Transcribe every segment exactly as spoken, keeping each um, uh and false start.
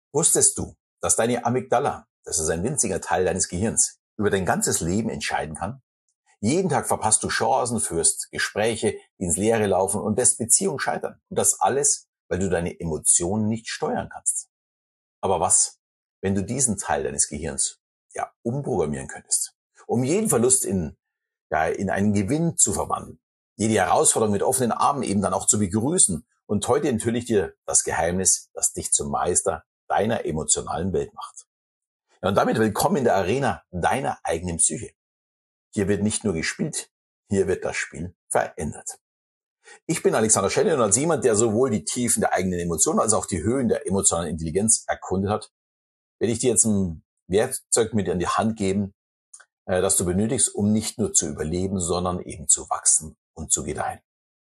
Wusstest du, dass deine Amygdala, das ist ein winziger Teil deines Gehirns, über dein ganzes Leben entscheiden kann? Jeden Tag verpasst du Chancen, führst Gespräche, die ins Leere laufen und lässt Beziehungen scheitern. Und das alles, weil du deine Emotionen nicht steuern kannst. Aber was, wenn du diesen Teil deines Gehirns ja umprogrammieren könntest, um jeden Verlust in ja in einen Gewinn zu verwandeln, jede Herausforderung mit offenen Armen eben dann auch zu begrüßen und heute enthülle ich dir das Geheimnis, das dich zum Meister deiner emotionalen Welt macht. Ja, und damit willkommen in der Arena deiner eigenen Psyche. Hier wird nicht nur gespielt, hier wird das Spiel verändert. Ich bin Alexander Schelle und als jemand, der sowohl die Tiefen der eigenen Emotionen als auch die Höhen der emotionalen Intelligenz erkundet hat, werde ich dir jetzt ein Werkzeug mit in die Hand geben, das du benötigst, um nicht nur zu überleben, sondern eben zu wachsen und zu gedeihen.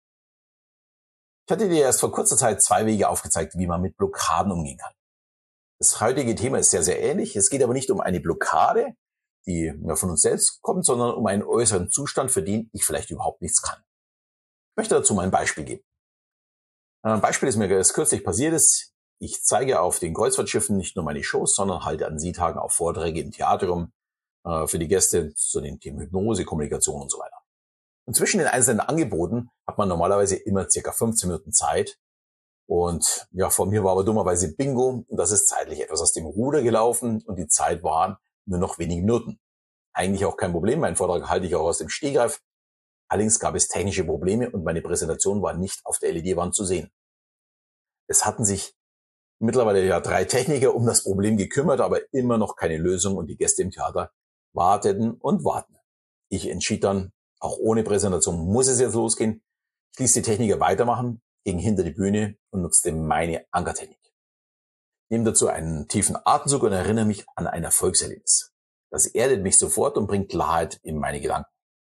Ich hatte dir erst vor kurzer Zeit zwei Wege aufgezeigt, wie man mit Blockaden umgehen kann. Das heutige Thema ist sehr, sehr ähnlich. Es geht aber nicht um eine Blockade, die von uns selbst kommt, sondern um einen äußeren Zustand, für den ich vielleicht überhaupt nichts kann. Ich möchte dazu mal ein Beispiel geben. Ein Beispiel, das mir erst kürzlich passiert ist. Ich zeige auf den Kreuzfahrtschiffen nicht nur meine Shows, sondern halte an Seetagen auch Vorträge im Theater äh, für die Gäste zu den Themen Hypnose, Kommunikation und so weiter. Und zwischen den einzelnen Angeboten hat man normalerweise immer circa fünfzehn Minuten Zeit. Und ja, vor mir war aber dummerweise Bingo und das ist zeitlich etwas aus dem Ruder gelaufen und die Zeit waren nur noch wenige Minuten. Eigentlich auch kein Problem, meinen Vortrag halte ich auch aus dem Stegreif. Allerdings gab es technische Probleme und meine Präsentation war nicht auf der L E D-Wand zu sehen. Es hatten sich mittlerweile ja drei Techniker um das Problem gekümmert, aber immer noch keine Lösung und die Gäste im Theater warteten und warten. Ich entschied dann, auch ohne Präsentation muss es jetzt losgehen. Ich ließ die Techniker weitermachen, ging hinter die Bühne und nutzte meine Ankertechnik. Ich nehme dazu einen tiefen Atemzug und erinnere mich an ein Erfolgserlebnis. Das erdet mich sofort und bringt Klarheit in meine Gedanken.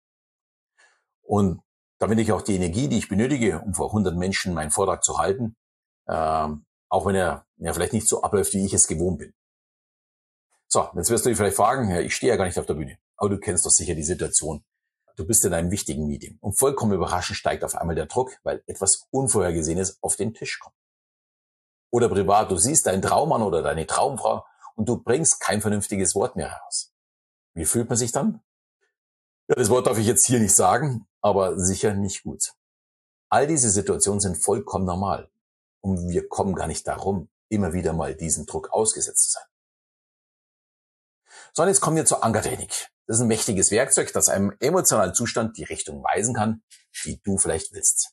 Und damit ich auch die Energie, die ich benötige, um vor hundert Menschen meinen Vortrag zu halten, äh, auch wenn er ja vielleicht nicht so abläuft, wie ich es gewohnt bin. So, jetzt wirst du dich vielleicht fragen, ja, ich stehe ja gar nicht auf der Bühne, aber du kennst doch sicher die Situation. Du bist in einem wichtigen Meeting und vollkommen überraschend steigt auf einmal der Druck, weil etwas Unvorhergesehenes auf den Tisch kommt. Oder privat, du siehst deinen Traummann oder deine Traumfrau und du bringst kein vernünftiges Wort mehr heraus. Wie fühlt man sich dann? Ja, das Wort darf ich jetzt hier nicht sagen, aber sicher nicht gut. All diese Situationen sind vollkommen normal und wir kommen gar nicht darum, immer wieder mal diesem Druck ausgesetzt zu sein. So, und jetzt kommen wir zur Ankertechnik. Das ist ein mächtiges Werkzeug, das einem emotionalen Zustand die Richtung weisen kann, die du vielleicht willst.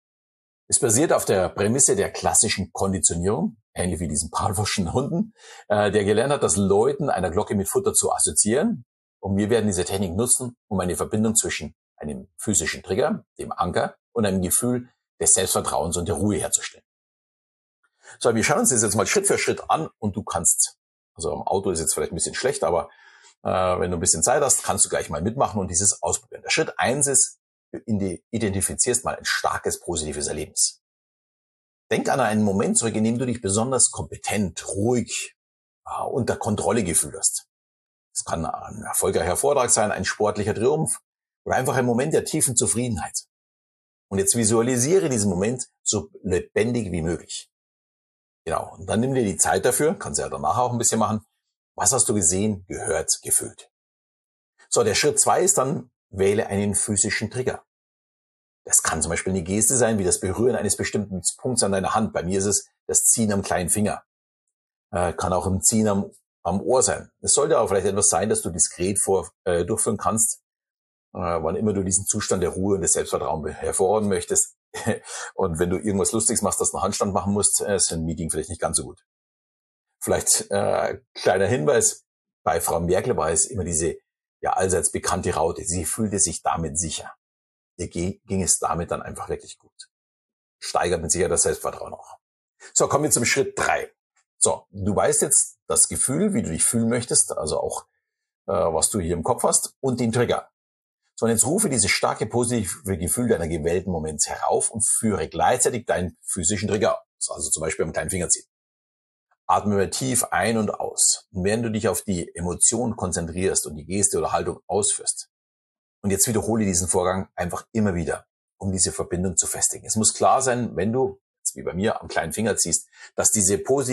Es basiert auf der Prämisse der klassischen Konditionierung, ähnlich wie diesen Pavlovschen Hunden, äh, der gelernt hat, das Läuten einer Glocke mit Futter zu assoziieren. Und wir werden diese Technik nutzen, um eine Verbindung zwischen einem physischen Trigger, dem Anker, und einem Gefühl des Selbstvertrauens und der Ruhe herzustellen. So, wir schauen uns das jetzt mal Schritt für Schritt an und du kannst, also am Auto ist jetzt vielleicht ein bisschen schlecht, aber äh, wenn du ein bisschen Zeit hast, kannst du gleich mal mitmachen und dieses ausprobieren. Der Schritt eins ist, du identifizierst mal ein starkes, positives Erlebnis. Denk an einen Moment zurück, in dem du dich besonders kompetent, ruhig, äh, unter Kontrolle gefühlt hast. Es kann ein erfolgreicher Vortrag sein, ein sportlicher Triumph oder einfach ein Moment der tiefen Zufriedenheit. Und jetzt visualisiere diesen Moment so lebendig wie möglich. Genau, und dann nimm dir die Zeit dafür, kannst ja danach auch ein bisschen machen. Was hast du gesehen, gehört, gefühlt? So, der Schritt zwei ist dann, wähle einen physischen Trigger. Das kann zum Beispiel eine Geste sein, wie das Berühren eines bestimmten Punkts an deiner Hand. Bei mir ist es das Ziehen am kleinen Finger. Äh, kann auch im Ziehen am, am Ohr sein. Es sollte aber vielleicht etwas sein, das du diskret vor, äh, durchführen kannst, äh, wann immer du diesen Zustand der Ruhe und des Selbstvertrauens hervorheben möchtest. Und wenn du irgendwas Lustiges machst, dass du einen Handstand machen musst, ist ein Meeting vielleicht nicht ganz so gut. Vielleicht äh, kleiner Hinweis, bei Frau Merkel war es immer diese ja allseits bekannte Raute. Sie fühlte sich damit sicher. Ihr ging es damit dann einfach wirklich gut. Steigert mit Sicherheit das Selbstvertrauen auch. So, kommen wir zum Schritt drei. So, du weißt jetzt das Gefühl, wie du dich fühlen möchtest, also auch äh, was du hier im Kopf hast und den Trigger. So, und jetzt rufe dieses starke positive Gefühl deiner gewählten Moments herauf und führe gleichzeitig deinen physischen Trigger aus, also zum Beispiel am kleinen Finger ziehen. Atme mal tief ein und aus. Und während du dich auf die Emotion konzentrierst und die Geste oder Haltung ausführst. Und jetzt wiederhole diesen Vorgang einfach immer wieder, um diese Verbindung zu festigen. Es muss klar sein, wenn du, jetzt wie bei mir, am kleinen Finger ziehst, dass diese positive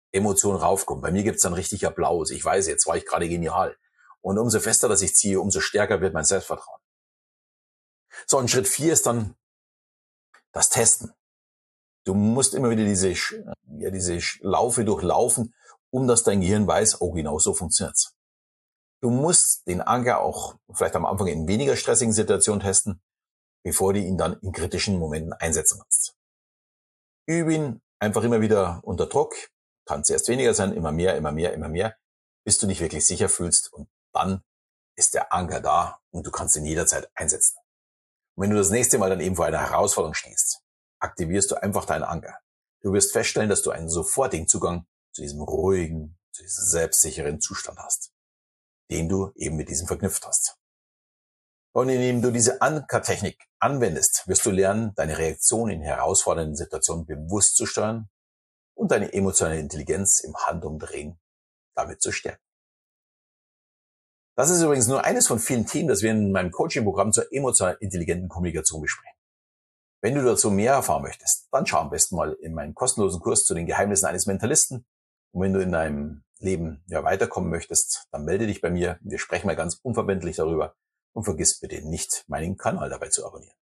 Emotion raufkommt. Bei mir gibt's dann richtig Applaus. Ich weiß, jetzt war ich gerade genial. Und umso fester, dass ich ziehe, umso stärker wird mein Selbstvertrauen. So, und Schritt vier ist dann das Testen. Du musst immer wieder diese, ja, diese Laufe durchlaufen, um dass dein Gehirn weiß, oh, genau so funktioniert's. Du musst den Anker auch vielleicht am Anfang in weniger stressigen Situationen testen, bevor du ihn dann in kritischen Momenten einsetzen kannst. Übe ihn einfach immer wieder unter Druck. Kann zuerst weniger sein, immer mehr, immer mehr, immer mehr, bis du dich wirklich sicher fühlst. Und dann ist der Anker da und du kannst ihn jederzeit einsetzen. Und wenn du das nächste Mal dann eben vor einer Herausforderung stehst, aktivierst du einfach deinen Anker. Du wirst feststellen, dass du einen sofortigen Zugang zu diesem ruhigen, zu diesem selbstsicheren Zustand hast, den du eben mit diesem verknüpft hast. Und indem du diese Ankertechnik anwendest, wirst du lernen, deine Reaktion in herausfordernden Situationen bewusst zu steuern und deine emotionale Intelligenz im Handumdrehen damit zu stärken. Das ist übrigens nur eines von vielen Themen, das wir in meinem Coaching-Programm zur emotional intelligenten Kommunikation besprechen. Wenn du dazu mehr erfahren möchtest, dann schau am besten mal in meinen kostenlosen Kurs zu den Geheimnissen eines Mentalisten. Und wenn du in deinem Leben ja weiterkommen möchtest, dann melde dich bei mir. Wir sprechen mal ganz unverbindlich darüber. Und vergiss bitte nicht, meinen Kanal dabei zu abonnieren.